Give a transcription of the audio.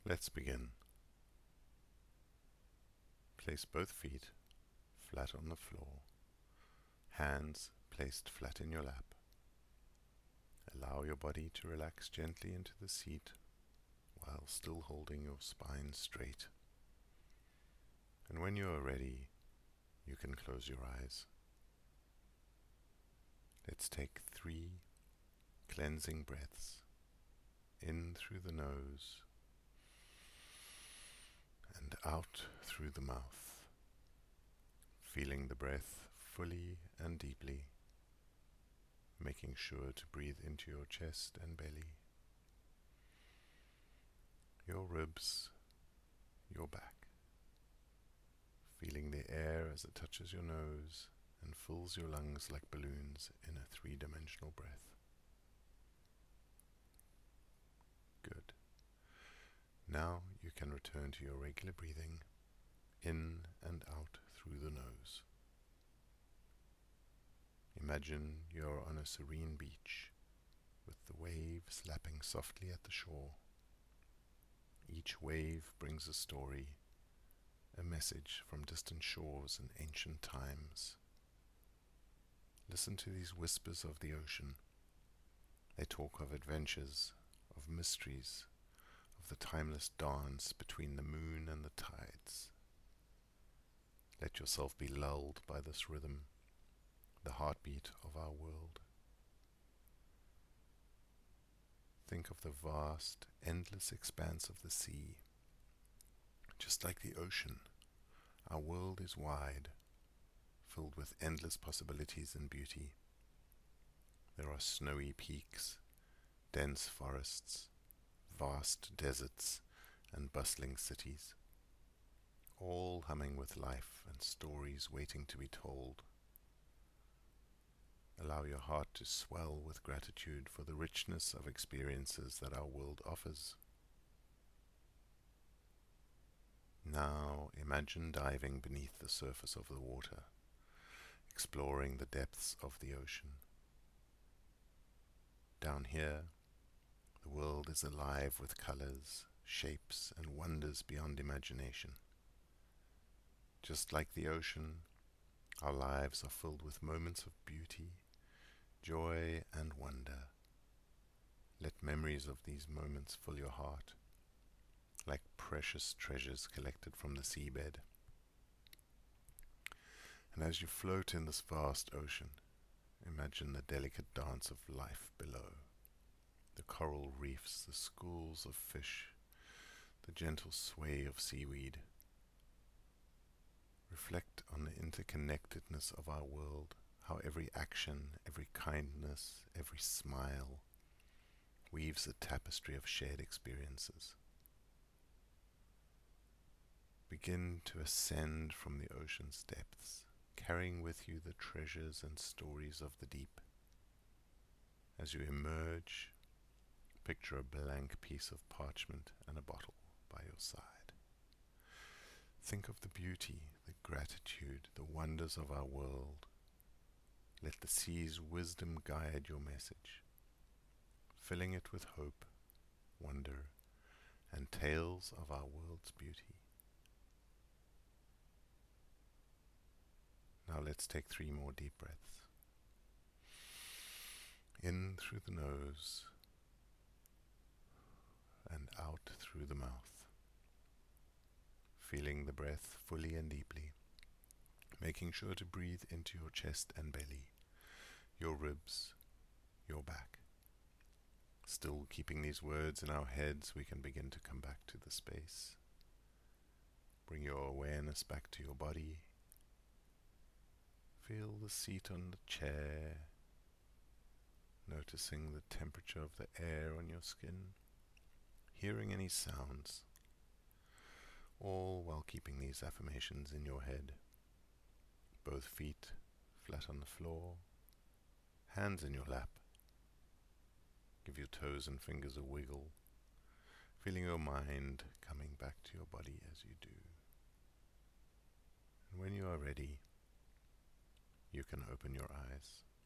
Let's begin. Place both feet flat on the floor, hands placed flat in your lap. Allow your body to relax gently into the seat while still holding your spine straight. And when you are ready, you can close your eyes. Let's take 3 cleansing breaths in through the nose and out through the mouth, feeling the breath fully and deeply, making sure to breathe into your chest and belly, your ribs, your back, feeling the air as it touches your nose and fills your lungs like balloons in a 3-dimensional breath. Good. Now you can return to your regular breathing in and out through the nose. Imagine you're on a serene beach with the waves lapping softly at the shore. Each wave brings a story, a message from distant shores and ancient times. Listen to these whispers of the ocean. They talk of adventures, of mysteries, of the timeless dance between the moon and the tides. Let yourself be lulled by this rhythm, the heartbeat of our world. Think of the vast, endless expanse of the sea. Just like the ocean, our world is wide, filled with endless possibilities and beauty. There are snowy peaks, dense forests, vast deserts, and bustling cities, all humming with life and stories waiting to be told. Allow your heart to swell with gratitude for the richness of experiences that our world offers. Now imagine diving beneath the surface of the water, exploring the depths of the ocean. Down here, the world is alive with colors, shapes, and wonders beyond imagination. Just like the ocean, our lives are filled with moments of beauty, joy, and wonder. Let memories of these moments fill your heart, like precious treasures collected from the seabed. And as you float in this vast ocean, imagine the delicate dance of life below. The coral reefs, the schools of fish, the gentle sway of seaweed. Reflect on the interconnectedness of our world, how every action, every kindness, every smile weaves a tapestry of shared experiences. Begin to ascend from the ocean's depths, carrying with you the treasures and stories of the deep. As you emerge, picture a blank piece of parchment and a bottle by your side. Think of the beauty, the gratitude, the wonders of our world. Let the sea's wisdom guide your message, filling it with hope, wonder, and tales of our world's beauty. Now let's take 3 more deep breaths. In through the nose and out through the mouth. Feeling the breath fully and deeply, making sure to breathe into your chest and belly, your ribs, your back. Still keeping these words in our heads, we can begin to come back to the space. Bring your awareness back to your body. Feel the seat on the chair, noticing the temperature of the air on your skin, hearing any sounds, all while keeping these affirmations in your head. Both feet flat on the floor, hands in your lap. Give your toes and fingers a wiggle, feeling your mind coming back to your body as you do. And when you are ready, you can open your eyes.